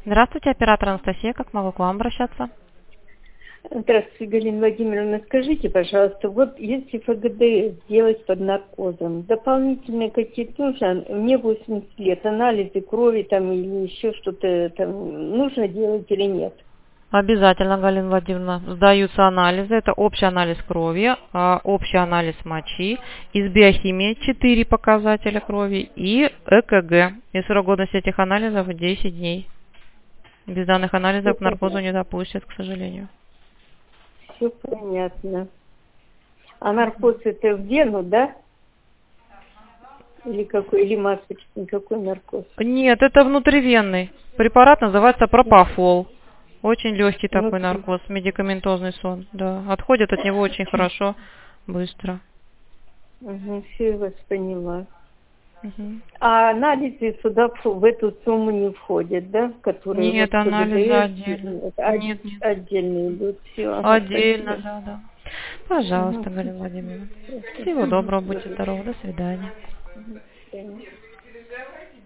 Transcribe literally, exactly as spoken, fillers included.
Здравствуйте, оператор Анастасия. Как могу к вам обращаться? Здравствуйте, Галина Владимировна. Скажите, пожалуйста, вот если ФГД делать под наркозом, дополнительные какие-то нужны? Мне восемьдесят лет, анализы крови там или еще что-то там нужно делать или нет? Обязательно, Галина Владимировна. Сдаются анализы. Это общий анализ крови, а, общий анализ мочи, из биохимии четыре показателя крови и ЭКГ. И срок годности этих анализов десять дней. Без данных анализов к наркозу не допустят, к сожалению. Все понятно. А наркоз это в вену, да? Или какой, или масочный, какой наркоз? Нет, это внутривенный. Препарат называется пропофол. Очень легкий такой Внутри. наркоз, медикаментозный сон. Да, отходит от него очень хорошо, быстро. Угу, все, я вас поняла. Угу. А анализы сюда в эту сумму не входят, да? Которые Нет, вот анализы ФГДС, отдельно. от- Нет, нет. отдельно идут. Все, Отдельно, спасибо. да, да. Угу. Пожалуйста, Галина Владимировна. Всего Угу. доброго, будьте здоровы, до свидания. До свидания.